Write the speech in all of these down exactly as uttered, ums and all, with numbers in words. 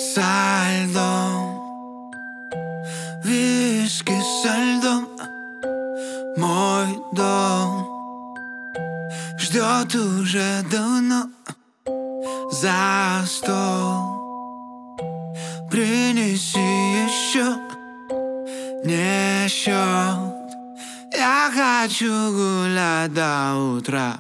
Со льдом, виски со льдом. Мой дом ждет уже давно. За стол принеси еще, не счет. Я хочу гулять до утра.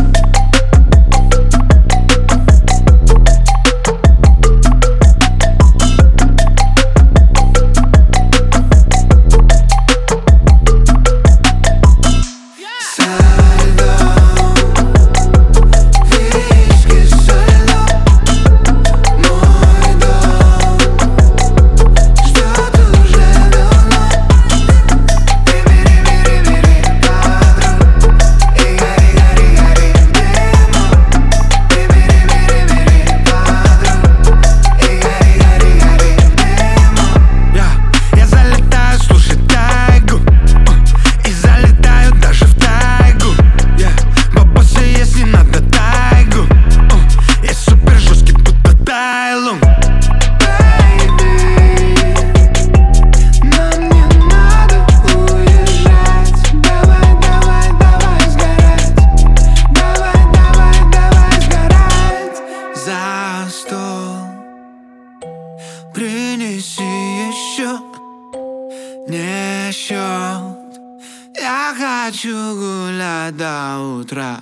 Принеси еще, не счет. Я хочу гулять до утра.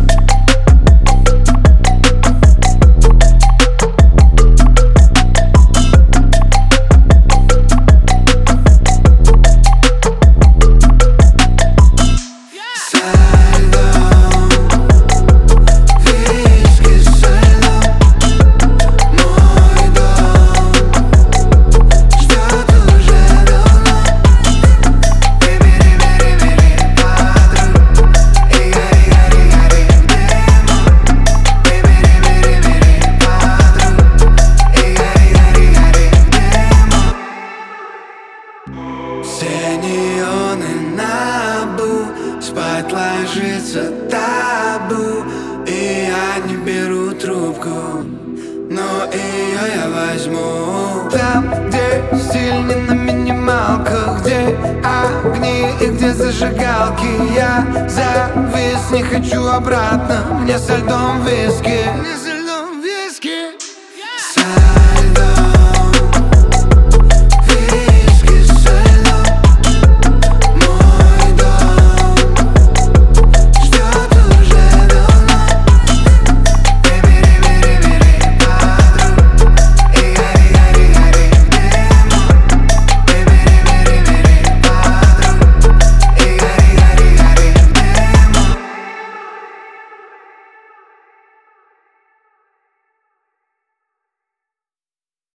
Все неоны набу, спать ложится табу. И я не беру трубку, но ее я возьму. Там, где стиль не на минималках, где огни и где зажигалки. Я завис, не хочу обратно, мне со льдом виски.